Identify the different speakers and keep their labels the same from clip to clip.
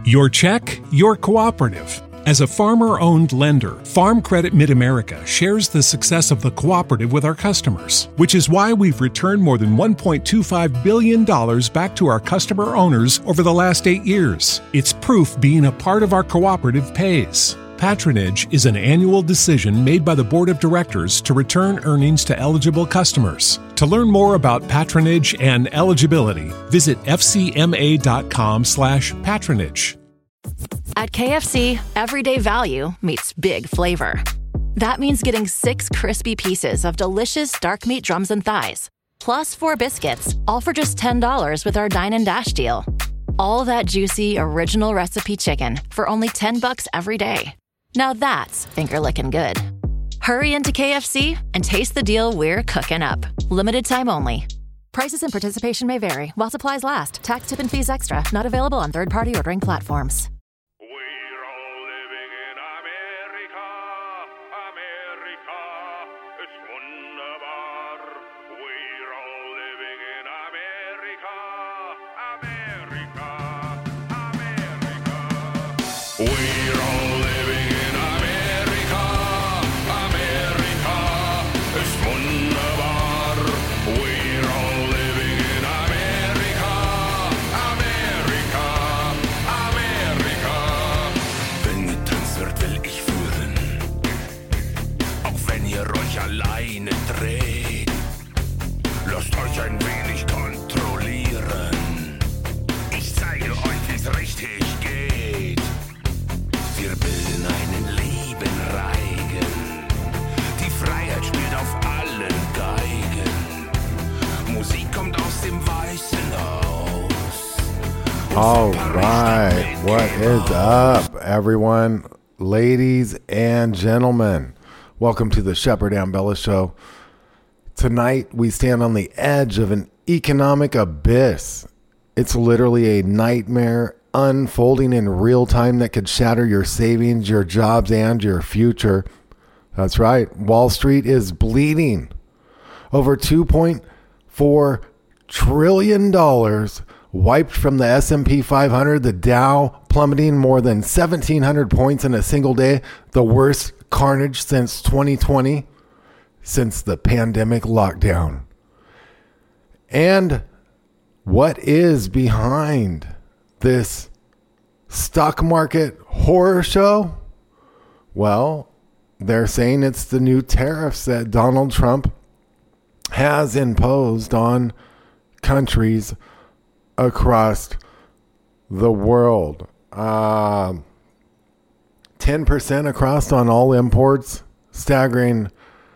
Speaker 1: Your check, your cooperative. As a farmer-owned lender, Farm Credit Mid-America shares the success of the cooperative with our customers, which is why we've returned more than $1.25 billion back to our customer owners over the last 8 years. It's proof being a part of our cooperative pays. Patronage is an annual decision made by the Board of Directors to return earnings to eligible customers. To learn more about patronage and eligibility, visit fcma.com/patronage.
Speaker 2: At KFC, everyday value meets big flavor. That means getting 6 crispy pieces of delicious dark meat drums and thighs, plus 4 biscuits, all for just $10 with our Dine and Dash deal. All that juicy, original recipe chicken for only $10 every day. Now that's finger-licking good. Hurry into KFC and taste the deal we're cooking up. Limited time only. Prices and participation may vary while supplies last. Tax, tip, and fees extra. Not available on third-party ordering platforms.
Speaker 3: We're all living in America. America ist wunderbar. We're all living in America. America. America. We're all living in America. America ist wunderbar. We're all living in America. America. America. Wenn getanzt wird, will ich führen. Auch wenn ihr euch alleine dreht. Lasst euch ein wenig kontrollieren. Ich zeige euch, wie's richtig geht. Wir bilden einen lieben Reigen. Die Freiheit spielt auf allen Geigen. Musik kommt aus dem Weißen Haus.
Speaker 4: All right, what is up, everyone, ladies and gentlemen? Welcome to the Shepard Ambella Show. Tonight, we stand on the edge of an economic abyss. It's literally a nightmare unfolding in real time that could shatter your savings, your jobs, and your future. That's right, Wall Street is bleeding. Over $2.4 trillion wiped from the S&P 500, the Dow plummeting more than 1,700 points in a single day, the worst carnage since 2020, since the pandemic lockdown. And what is behind this stock market horror show? Well, they're saying it's the new tariffs that Donald Trump has imposed on countries across the world. 10% across on all imports, staggering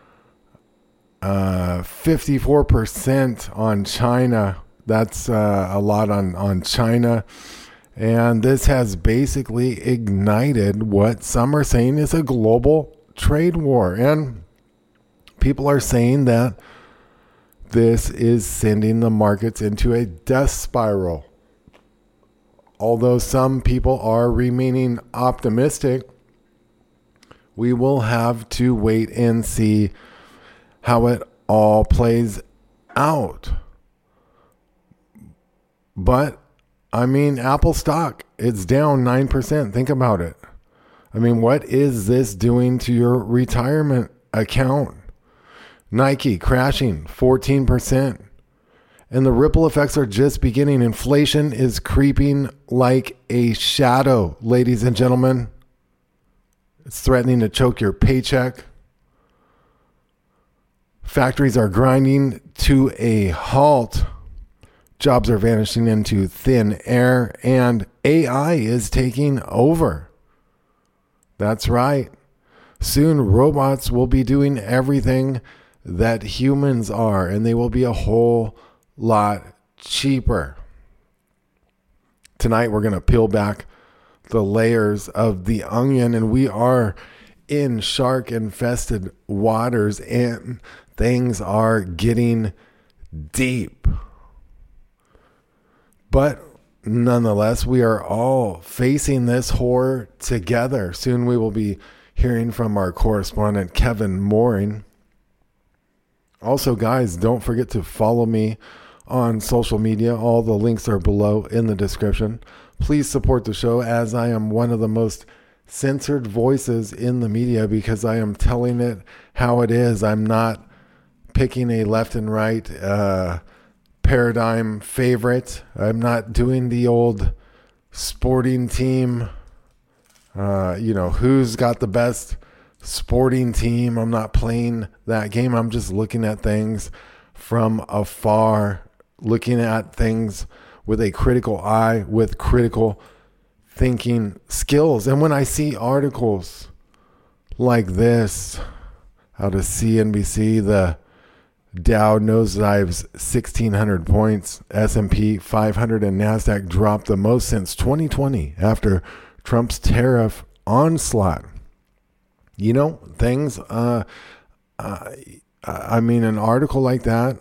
Speaker 4: 54% on China. That's a lot on China. And this has basically ignited what some are saying is a global trade war. And people are saying that this is sending the markets into a death spiral. Although some people are remaining optimistic, we will have to wait and see how it all plays out. But, I mean, Apple stock, it's down 9%. Think about it. I mean, what is this doing to your retirement account? Nike crashing 14%. And the ripple effects are just beginning. Inflation is creeping like a shadow, ladies and gentlemen. It's threatening to choke your paycheck. Factories are grinding to a halt. Jobs are vanishing into thin air, and AI is taking over. That's right. Soon robots will be doing everything that humans are, and they will be a whole lot cheaper. Tonight, we're going to peel back the layers of the onion, and we are in shark-infested waters, and things are getting deep. But nonetheless, we are all facing this horror together. Soon we will be hearing from our correspondent, Kevin Mooring. Also, guys, don't forget to follow me on social media. All the links are below in the description. please support the show, as I am one of the most censored voices in the media because I am telling it how it is. I'm not picking a left and right paradigm favorite. I'm not doing the old sporting team, who's got the best sporting team. I'm not playing that game. I'm just looking at things from afar, looking at things with a critical eye, with critical thinking skills. And when I see articles like this out of CNBC, the Dow nosedives 1,600 points, S&P 500 and NASDAQ dropped the most since 2020 after Trump's tariff onslaught. Things, an article like that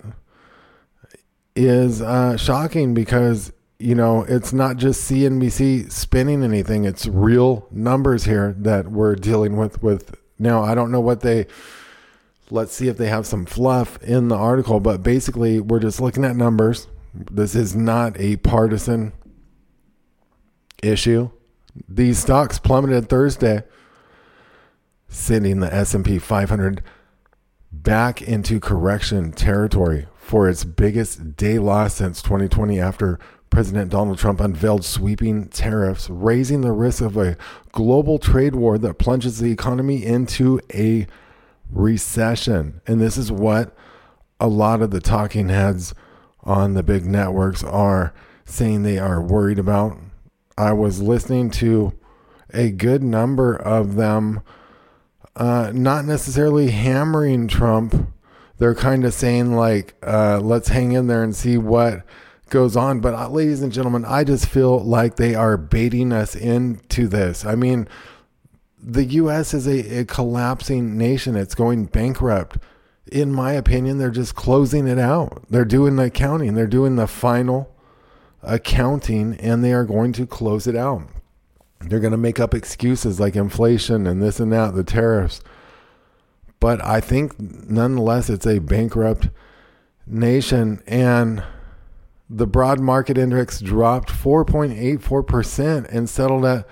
Speaker 4: is shocking because, it's not just CNBC spinning anything. It's real numbers here that we're dealing with. Now, I don't know let's see if they have some fluff in the article, but basically we're just looking at numbers. This is not a partisan issue. These stocks plummeted Thursday, sending the S&P 500 back into correction territory for its biggest day loss since 2020 after President Donald Trump unveiled sweeping tariffs, raising the risk of a global trade war that plunges the economy into a recession. And this is what a lot of the talking heads on the big networks are saying they are worried about. I was listening to a good number of them, not necessarily hammering Trump. They're kind of saying let's hang in there and see what goes on. But ladies and gentlemen, I just feel like they are baiting us into this. I mean, the U.S. is a collapsing nation. It's going bankrupt. In my opinion, they're just closing it out. They're doing the accounting. They're doing the final accounting, and they are going to close it out. They're going to make up excuses like inflation and this and that, the tariffs. But I think nonetheless, it's a bankrupt nation. And the broad market index dropped 4.84% and settled at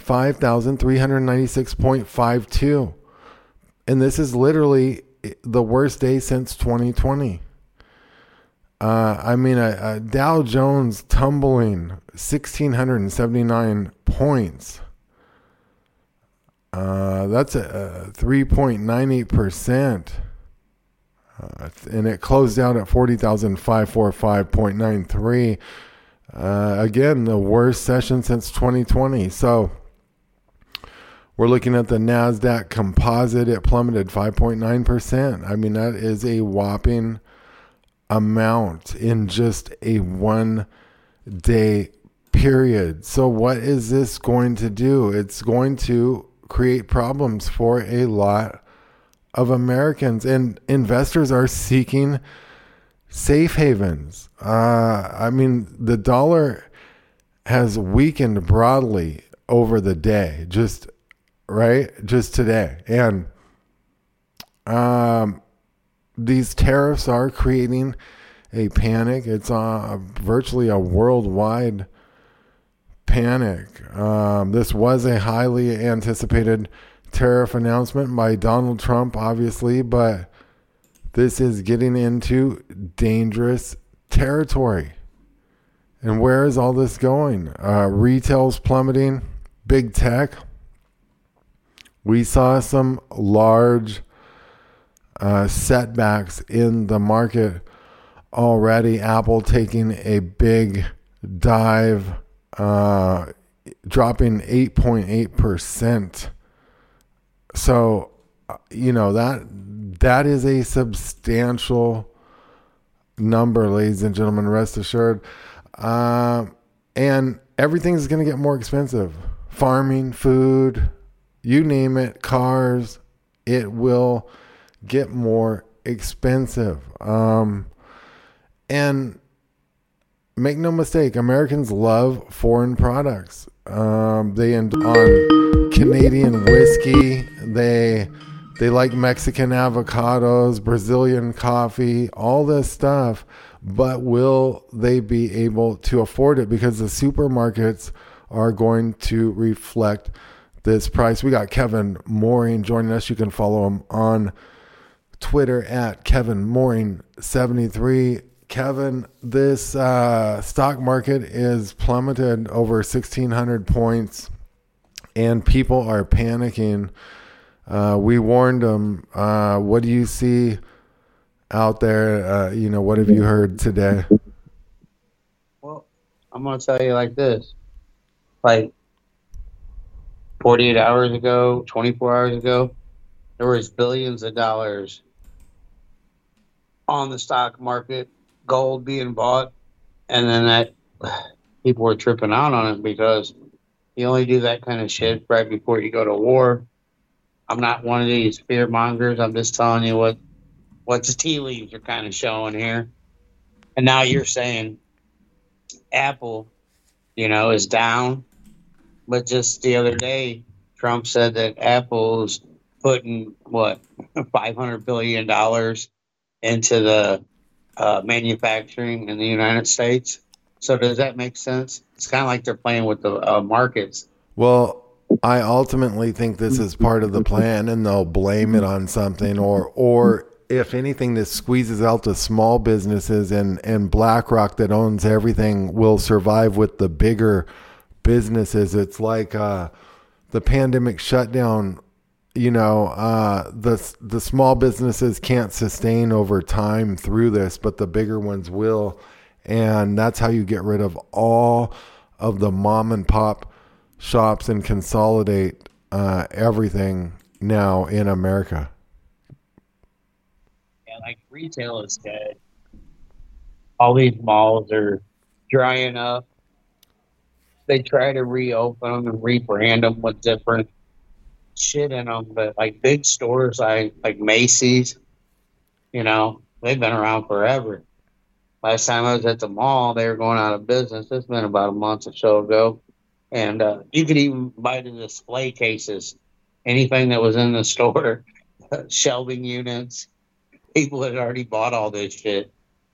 Speaker 4: 5,396.52. And this is literally the worst day since 2020. Dow Jones tumbling 1,679 points. That's a 3.98%. And it closed out at 40,545.93. Again, the worst session since 2020. So we're looking at the NASDAQ composite. It plummeted 5.9%. That is a whopping amount in just a 1 day period. So what is this going to do? It's going to create problems for a lot of Americans, and investors are seeking safe havens. The dollar has weakened broadly over the day, just today. And these tariffs are creating a panic. It's virtually a worldwide panic. This was a highly anticipated tariff announcement by Donald Trump, obviously, but this is getting into dangerous territory. And where is all this going? Retail's plummeting, big tech. We saw some large setbacks in the market already. Apple taking a big dive, dropping 8.8%. So, that is a substantial number, ladies and gentlemen, rest assured. And everything's going to get more expensive. Farming, food, you name it, cars, it will get more expensive. And make no mistake, Americans love foreign products. They end on Canadian whiskey. They like Mexican avocados, Brazilian coffee, all this stuff. But will they be able to afford it? Because the supermarkets are going to reflect this price. We got Kevin Mooring joining us. You can follow him on Twitter at Kevin Mooring 73. Kevin, this stock market is plummeted over 1,600 points, and people are panicking. We warned them. What do you see out there? What have you heard today?
Speaker 5: Well, I'm going to tell you like this. Like 48 hours ago, 24 hours ago, there was billions of dollars on the stock market, gold being bought, and then that people were tripping out on it because you only do that kind of shit right before you go to war. I'm not one of these fear mongers. I'm just telling you what the tea leaves are kind of showing here. And now you're saying Apple, is down. But just the other day, Trump said that Apple's putting, $500 billion into the manufacturing in the United States. So does that make sense? It's kind of like they're playing with the markets.
Speaker 4: Well, I ultimately think this is part of the plan, and they'll blame it on something, or if anything, this squeezes out the small businesses, and BlackRock that owns everything will survive with the bigger businesses. It's like the pandemic shutdown. The small businesses can't sustain over time through this, but the bigger ones will. And that's how you get rid of all of the mom and pop shops and consolidate everything now in America.
Speaker 5: Yeah, like retail is dead. All these malls are drying up. They try to reopen them and rebrand them with different shit in them, but like big stores like Macy's, they've been around forever. Last time I was at the mall, they were going out of business. It's been about a month or so ago. And you could even buy the display cases, anything that was in the store, shelving units. People had already bought all this shit.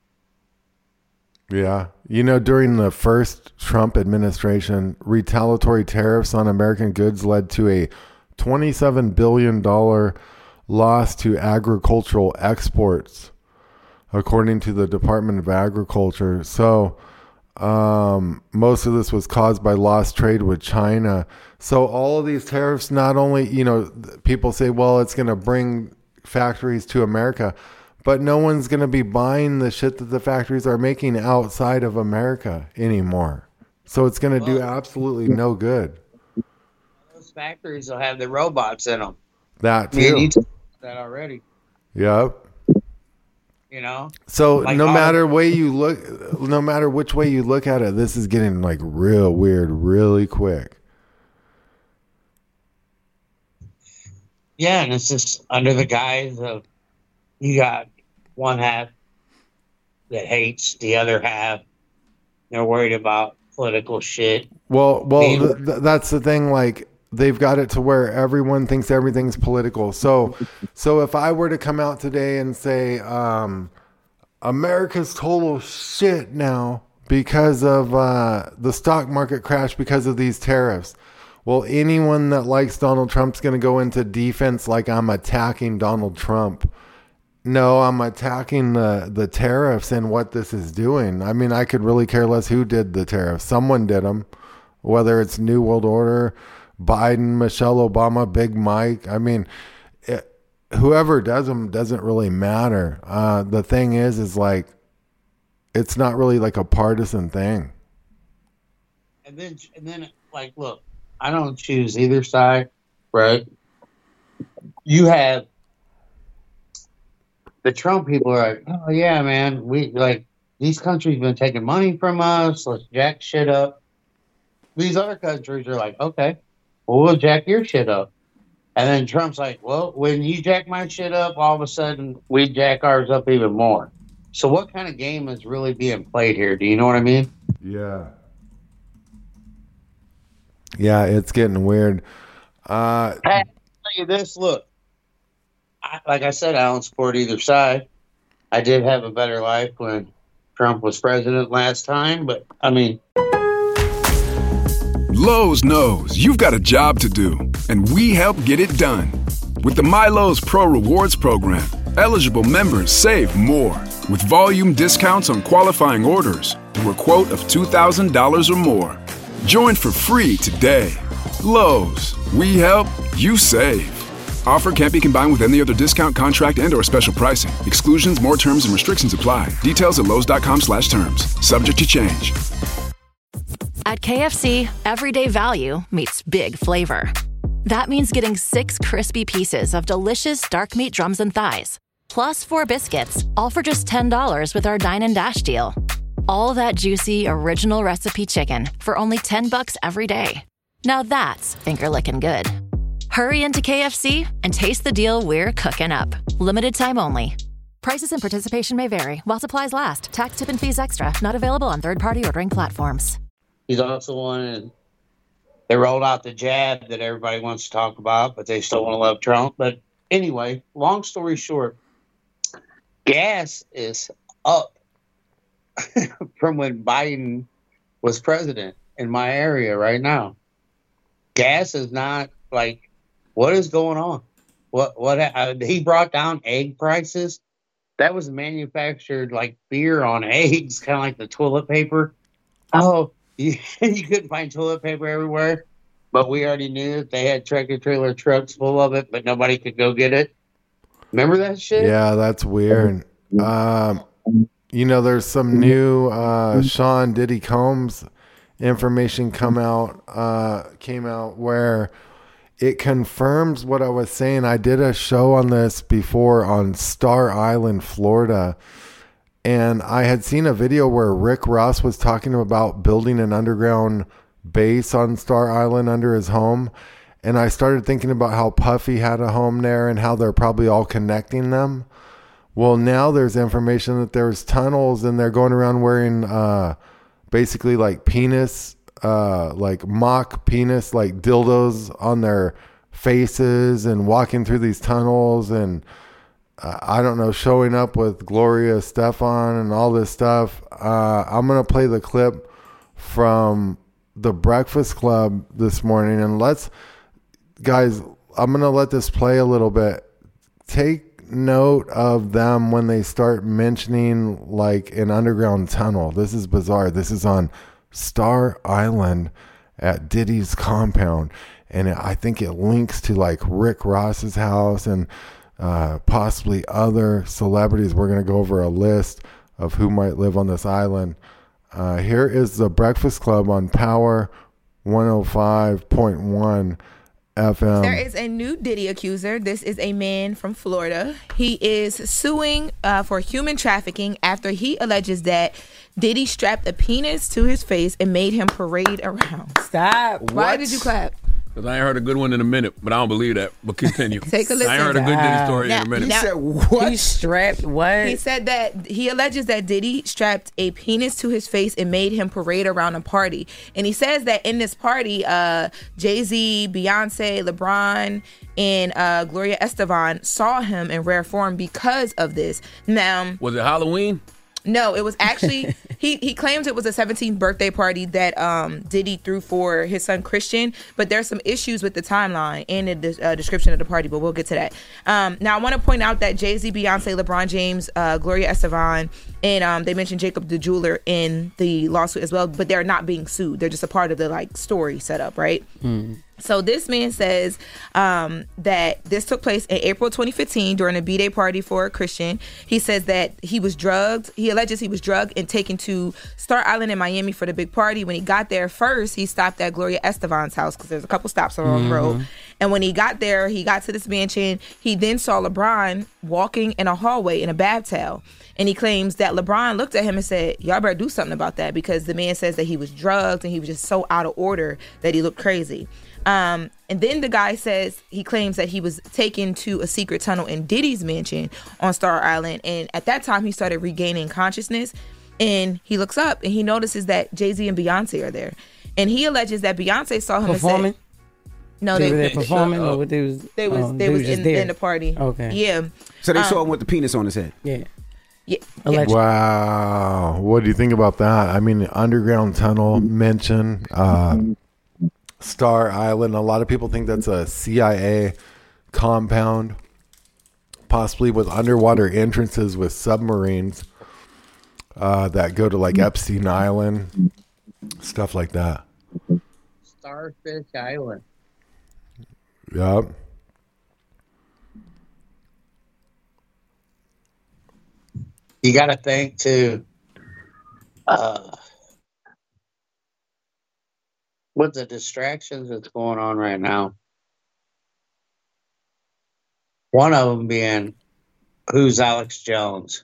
Speaker 4: Yeah. During the first Trump administration, retaliatory tariffs on American goods led to a $27 billion loss to agricultural exports, according to the Department of Agriculture. So most of this was caused by lost trade with China. So all of these tariffs, not only, people say, well, it's going to bring factories to America, but no one's going to be buying the shit that the factories are making outside of America anymore. So it's going to do absolutely no good.
Speaker 5: Those factories will have the robots in them.
Speaker 4: That too.
Speaker 5: Man, you told that already.
Speaker 4: Yep. So like no matter which way you look at it, this is getting like real weird really quick.
Speaker 5: Yeah, and it's just under the guise of you got one half that hates the other half. They're worried about political shit.
Speaker 4: Well, that's the thing. Like, they've got it to where everyone thinks everything's political. So if I were to come out today and say, America's total shit now because of the stock market crash because of these tariffs. Well, anyone that likes Donald Trump's going to go into defense like I'm attacking Donald Trump. No, I'm attacking the tariffs and what this is doing. I mean, I could really care less who did the tariffs. Someone did them, whether it's New World Order, Biden, Michelle Obama, Big Mike. I mean, whoever does them doesn't really matter. The thing is like, it's not really like a partisan thing.
Speaker 5: And then, like, look, I don't choose either side, right? You have the Trump people are like, oh yeah, man, we like these countries been taking money from us. Let's jack shit up. These other countries are like, okay, well, we'll jack your shit up. And then Trump's like, well, when you jack my shit up, all of a sudden we jack ours up even more. So what kind of game is really being played here? Do you know what I mean?
Speaker 4: Yeah. Yeah, it's getting weird.
Speaker 5: Hey, I'll tell you this, look. Like I said, I don't support either side. I did have a better life when Trump was president last time, but I mean...
Speaker 6: Lowe's knows you've got a job to do, and we help get it done. With the MyLowe's Pro Rewards program, eligible members save more with volume discounts on qualifying orders through a quote of $2,000 or more. Join for free today. Lowe's, we help, you save. Offer can't be combined with any other discount, contract, and/or special pricing. Exclusions, more terms, and restrictions apply. Details at lowes.com/terms. Subject to change.
Speaker 2: At KFC, everyday value meets big flavor. That means getting 6 crispy pieces of delicious dark meat drums and thighs, plus 4 biscuits, all for just $10 with our Dine and Dash deal. All that juicy, original recipe chicken for only $10 every day. Now that's finger-licking good. Hurry into KFC and taste the deal we're cooking up. Limited time only. Prices and participation may vary while supplies last. Tax, tip, and fees extra. Not available on third-party ordering platforms.
Speaker 5: He's also wanted. They rolled out the jab that everybody wants to talk about, but they still want to love Trump. But anyway, long story short, gas is up from when Biden was president in my area right now. Gas is not like, what is going on? What he brought down egg prices. That was manufactured like beer on eggs, kind of like the toilet paper. Oh, you couldn't find toilet paper everywhere, but we already knew that they had tractor-trailer trucks full of it, but nobody could go get it. Remember that shit?
Speaker 4: Yeah, that's weird. There's some new Sean Diddy Combs information came out where it confirms what I was saying. I did a show on this before on Star Island, Florida. And I had seen a video where Rick Ross was talking about building an underground base on Star Island under his home. And I started thinking about how Puffy had a home there and how they're probably all connecting them. Well, now there's information that there's tunnels and they're going around wearing basically like penis, like mock penis, like dildos on their faces and walking through these tunnels and I don't know, showing up with Gloria Estefan and all this stuff. I'm going to play the clip from the Breakfast Club this morning. And guys, I'm going to let this play a little bit. Take note of them when they start mentioning like an underground tunnel. This is bizarre. This is on Star Island at Diddy's compound. And I think it links to like Rick Ross's house and possibly other celebrities. We're going to go over a list of who might live on this island. Here is the Breakfast Club on Power 105.1 FM.
Speaker 7: There is a new Diddy accuser. This is a man from Florida. He is suing for human trafficking after he alleges that Diddy strapped a penis to his face and made him parade around.
Speaker 8: Stop.
Speaker 7: Why did you clap?
Speaker 9: Because I ain't heard a good one in a minute, but I don't believe that. But continue.
Speaker 7: Take a listen.
Speaker 9: I ain't heard a good Diddy story in a minute.
Speaker 8: He said what? He strapped what?
Speaker 7: He said that he alleges that Diddy strapped a penis to his face and made him parade around a party. And he says that in this party, Jay-Z, Beyonce, LeBron, and Gloria Estefan saw him in rare form because of this. Now,
Speaker 9: was it Halloween?
Speaker 7: No, it was actually, he claims it was a 17th birthday party that Diddy threw for his son Christian, but there's some issues with the timeline and the description of the party, but we'll get to that. Now, I want to point out that Jay-Z, Beyonce, LeBron James, Gloria Estefan, and they mentioned Jacob the Jeweler in the lawsuit as well, but they're not being sued. They're just a part of the like story setup, right? Mm. So this man says that this took place in April 2015 during a B-Day party for a Christian. He says that he was drugged. He alleges he was drugged and taken to Star Island in Miami for the big party. When he got there first, he stopped at Gloria Estefan's house because there's a couple stops along the road. And when he got there, he got to this mansion. He then saw LeBron walking in a hallway in a bath towel. And he claims that LeBron looked at him and said, y'all better do something about that, because the man says that he was drugged and he was just so out of order that he looked crazy. And then the guy says he claims that he was taken to a secret tunnel in Diddy's mansion on Star Island. And at that time, he started regaining consciousness. And he looks up and he notices that Jay-Z and Beyonce are there. And he alleges that Beyonce saw him
Speaker 8: performing?
Speaker 7: And said, no,
Speaker 8: they were performing, or they was
Speaker 7: in the party.
Speaker 8: Okay.
Speaker 7: Yeah.
Speaker 10: So they saw him with the penis on his head.
Speaker 8: Yeah.
Speaker 7: Yeah.
Speaker 4: Wow. What do you think about that? I mean, underground tunnel mention. Star Island. A lot of people think that's a CIA compound, possibly with underwater entrances with submarines that go to like Epstein Island, stuff like that.
Speaker 5: Starfish Island.
Speaker 4: Yep.
Speaker 5: You got to think too. With the distractions that's going on right now, one of them being who's Alex Jones.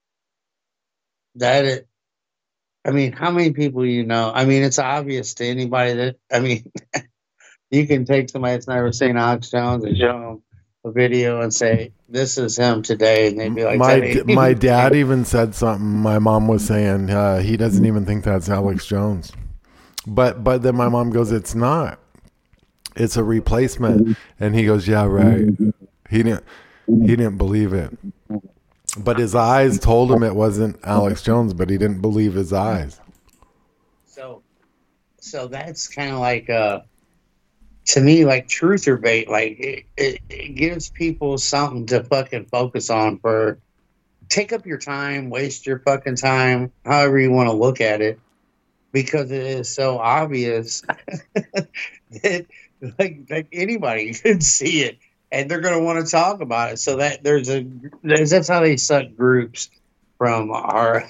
Speaker 5: I mean, how many people you know? I mean, it's obvious to anybody that, I mean, you can take somebody that's never seen Alex Jones and show them a video and say, this is him today. And they'd be like,
Speaker 4: my dad even said something. My mom was saying he doesn't even think that's Alex Jones. But then my mom goes, it's not. It's a replacement. And he goes, yeah, right. He didn't believe it. But his eyes told him it wasn't Alex Jones, but he didn't believe his eyes.
Speaker 5: So that's kind of like, to me, like truth or bait. Like it gives people something to fucking focus on for. Take up your time, waste your fucking time, however you want to look at it, because it is so obvious that like anybody could see it. And they're going to want to talk about it. So that that's how they suck groups from our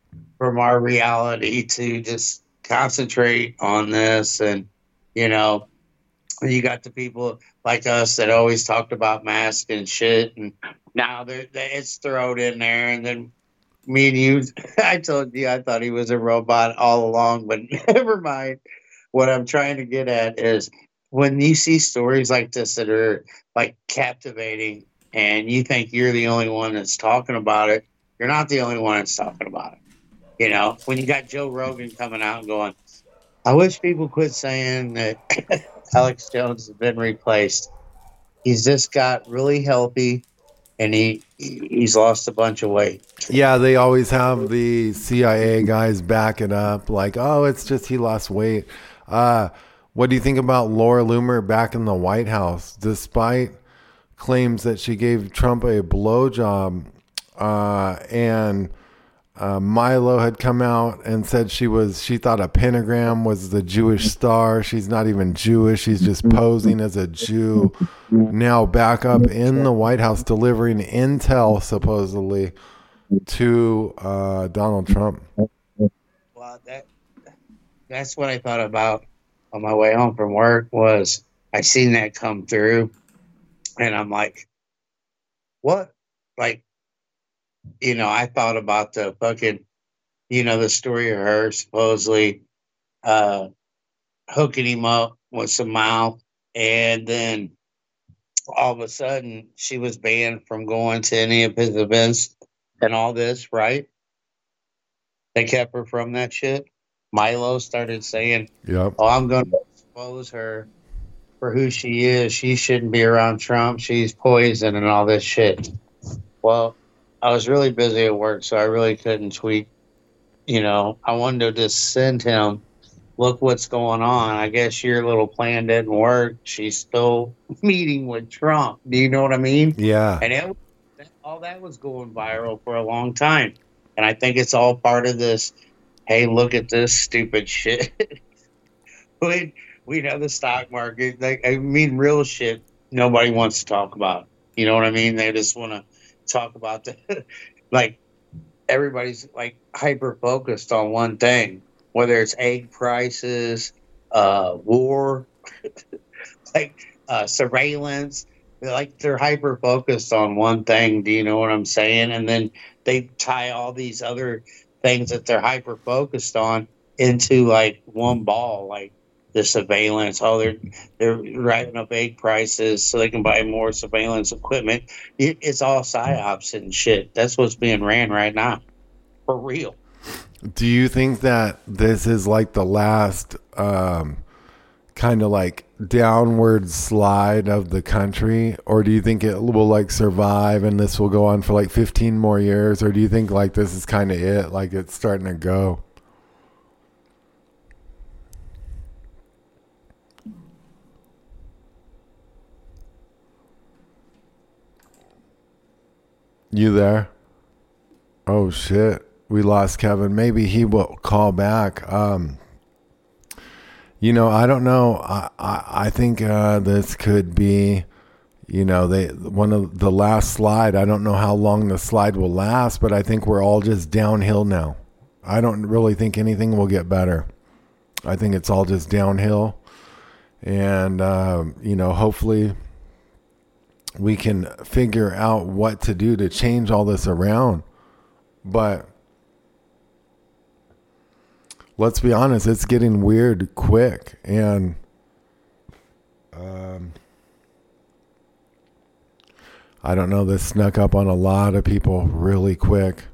Speaker 5: reality to just concentrate on this. And, you know, you got the people like us that always talked about masks and shit. And now it's thrown in there. And then me and you, I told you I thought he was a robot all along, but never mind. What I'm trying to get at is, when you see stories like this that are like captivating and you think you're the only one that's talking about it, you're not the only one that's talking about it. You know, when you got Joe Rogan coming out and going, I wish people quit saying that Alex Jones has been replaced. He's just got really healthy and he's lost a bunch of weight.
Speaker 4: Yeah, they always have the CIA guys back it up like, oh, it's just he lost weight. What do you think about Laura Loomer back in the White House, despite claims that she gave Trump a blowjob, and Milo had come out and said she thought a pentagram was the Jewish star. She's not even Jewish. She's just posing as a Jew. Now back up in the White House delivering intel supposedly to Donald Trump.
Speaker 5: Well, that's what I thought about on my way home from work. Was I seen that come through and I'm like, what? Like, you know, I thought about the fucking, you know, the story of her supposedly hooking him up with some mouth, and then all of a sudden she was banned from going to any of his events and all this, right? They kept her from that shit. Milo started saying,
Speaker 4: yep.
Speaker 5: Oh, I'm going to expose her for who she is. She shouldn't be around Trump. She's poison and all this shit. Well, I was really busy at work, so I really couldn't tweet. You know, I wanted to just send him, look what's going on. I guess your little plan didn't work. She's still meeting with Trump. Do you know what I mean?
Speaker 4: Yeah.
Speaker 5: And all that was going viral for a long time. And I think it's all part of this. Hey, look at this stupid shit. We know the stock market. Like, I mean, real shit nobody wants to talk about. You know what I mean? They just want to talk about the, like, everybody's like hyper focused on one thing, whether it's egg prices, war, like surveillance. They're hyper focused on one thing. Do you know what I'm saying? And then they tie all these other things that they're hyper focused on into like one ball, like the surveillance. Oh, they're writing up egg prices so they can buy more surveillance equipment. It's all psyops and shit. That's what's being ran right now, for real.
Speaker 4: Do you think that this is like the last kind of like downward slide of the country, or do you think it will like survive and this will go on for like 15 more years, or do you think like this is kind of it, like it's starting to go? You there? Oh shit, we lost Kevin. Maybe he will call back. You know, I don't know. I think this could be, you know, one of the last slide. I don't know how long the slide will last, but I think we're all just downhill now. I don't really think anything will get better. I think it's all just downhill. And, you know, hopefully we can figure out what to do to change all this around. But let's be honest, it's getting weird quick. And I don't know, this snuck up on a lot of people really quick.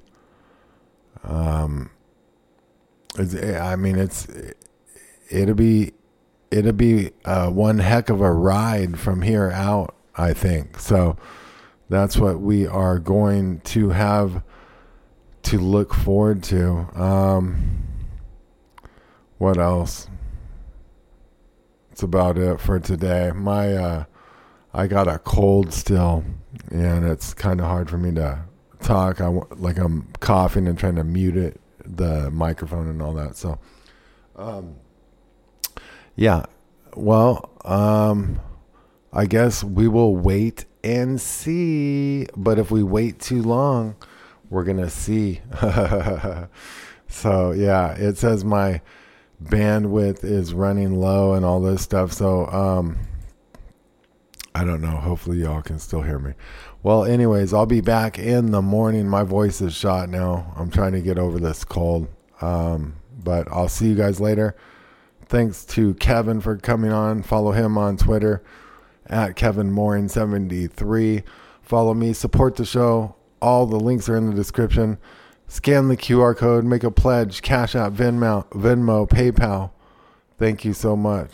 Speaker 4: It'll be one heck of a ride from here out, I think. So that's what we are going to have to look forward to. What else? That's about it for today. I got a cold still, and it's kind of hard for me to talk. I'm coughing and trying to mute it, the microphone and all that. So, yeah. Well, I guess we will wait and see. But if we wait too long, we're gonna see. So yeah, it says my bandwidth is running low and all this stuff. So I don't know. Hopefully y'all can still hear me. Well, anyways, I'll be back in the morning. My voice is shot now. I'm trying to get over this cold. But I'll see you guys later. Thanks to Kevin for coming on. Follow him on Twitter at KevinMorin73. Follow me. Support the show. All the links are in the description. Scan the QR code. Make a pledge. Cash App, Venmo, PayPal. Thank you so much.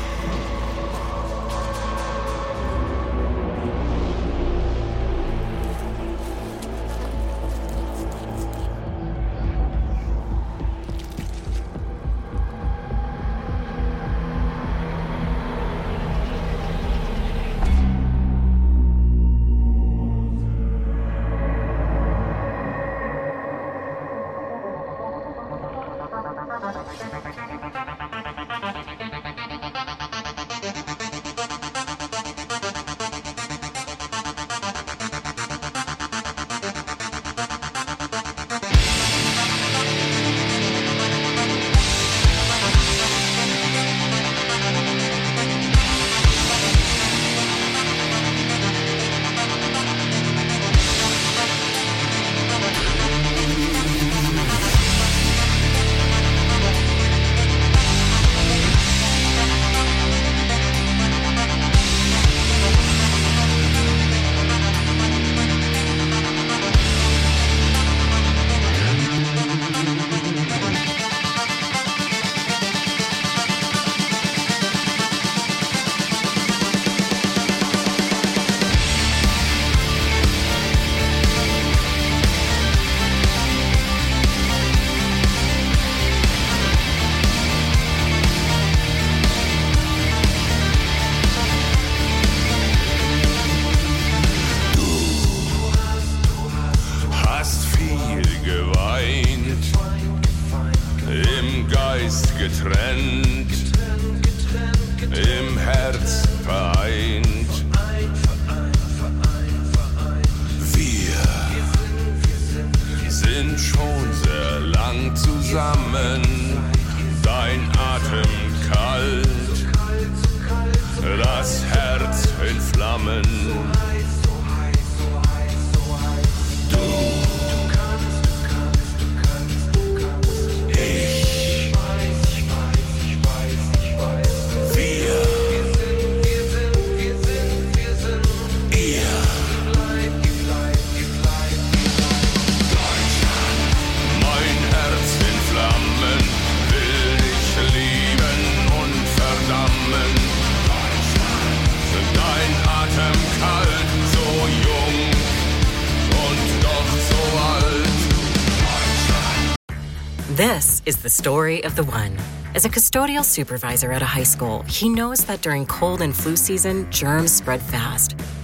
Speaker 11: This is the story of the one. As a custodial supervisor at a high school, he knows that during cold and flu season, germs spread fast.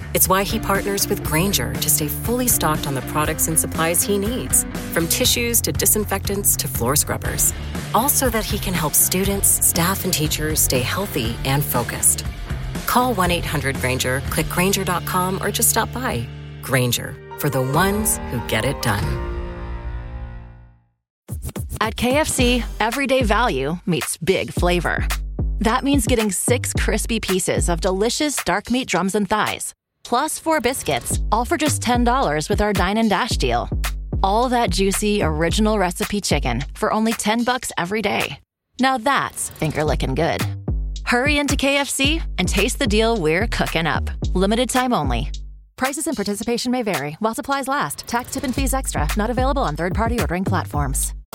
Speaker 11: It's why he partners with Grainger to stay fully stocked on the products and supplies he needs, from tissues to disinfectants to floor scrubbers. All so that he can help students, staff, and teachers stay healthy and focused. Call 1-800-GRAINGER, click Grainger.com, or just stop by. Grainger, for the ones who get it done.
Speaker 2: At KFC, everyday value meets big flavor. That means getting 6 crispy pieces of delicious dark meat drums and thighs, plus 4 biscuits, all for just $10 with our Dine and Dash deal. All that juicy, original recipe chicken for only $10 every day. Now that's finger-licking good. Hurry into KFC and taste the deal we're cooking up. Limited time only. Prices and participation may vary while supplies last. Tax, tip, and fees extra. Not available on third-party ordering platforms.